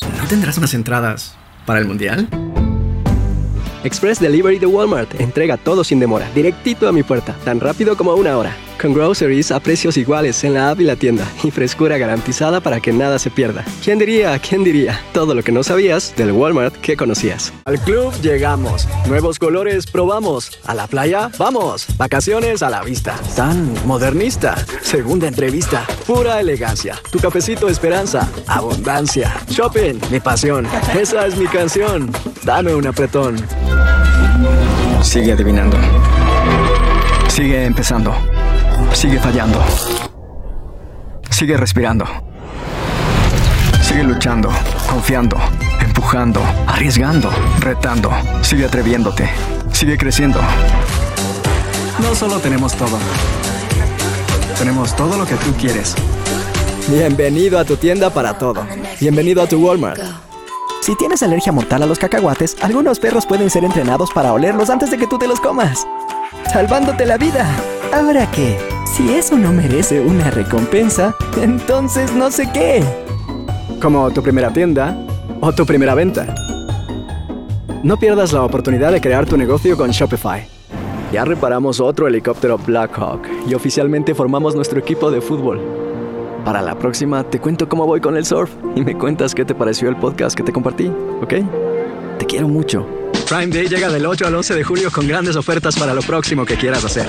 ¿No tendrás unas entradas para el mundial? Express Delivery de Walmart. Entrega todo sin demora, directito a mi puerta, tan rápido como 1 hora. Con groceries a precios iguales en la app y la tienda. Y frescura garantizada para que nada se pierda. ¿Quién diría? ¿Quién diría? Todo lo que no sabías del Walmart que conocías. Al club llegamos. Nuevos colores probamos. A la playa vamos. Vacaciones a la vista. Tan modernista. Segunda entrevista. Pura elegancia. Tu cafecito esperanza. Abundancia. Shopping. Mi pasión. Esa es mi canción. Dame un apretón. Sigue adivinando. Sigue empezando. Sigue fallando. Sigue respirando. Sigue luchando, confiando, empujando, arriesgando, retando. Sigue atreviéndote. Sigue creciendo. No solo tenemos todo. Tenemos todo lo que tú quieres. Bienvenido a tu tienda para todo. Bienvenido a tu Walmart. Si tienes alergia mortal a los cacahuates, algunos perros pueden ser entrenados para olerlos antes de que tú te los comas, salvándote la vida. ¿Ahora qué? Si eso no merece una recompensa, entonces no sé qué. Como tu primera tienda o tu primera venta. No pierdas la oportunidad de crear tu negocio con Shopify. Ya reparamos otro helicóptero Blackhawk y oficialmente formamos nuestro equipo de fútbol. Para la próxima te cuento cómo voy con el surf y me cuentas qué te pareció el podcast que te compartí, ¿ok? Te quiero mucho. Prime Day llega del 8 al 11 de julio con grandes ofertas para lo próximo que quieras hacer.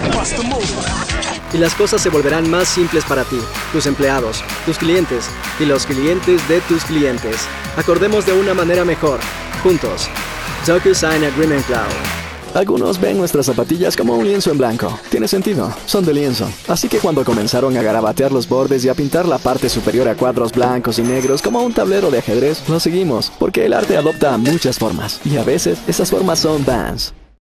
Y las cosas se volverán más simples para ti, tus empleados, tus clientes y los clientes de tus clientes. Acordemos de una manera mejor, juntos. DocuSign Agreement Cloud. Algunos ven nuestras zapatillas como un lienzo en blanco. Tiene sentido, son de lienzo. Así que cuando comenzaron a garabatear los bordes y a pintar la parte superior a cuadros blancos y negros como un tablero de ajedrez, lo seguimos, porque el arte adopta muchas formas. Y a veces esas formas son Vans.